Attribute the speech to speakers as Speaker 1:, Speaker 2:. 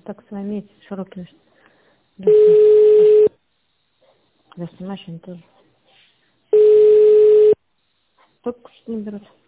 Speaker 1: так с вами широкими. За машину тоже. Только что не берут.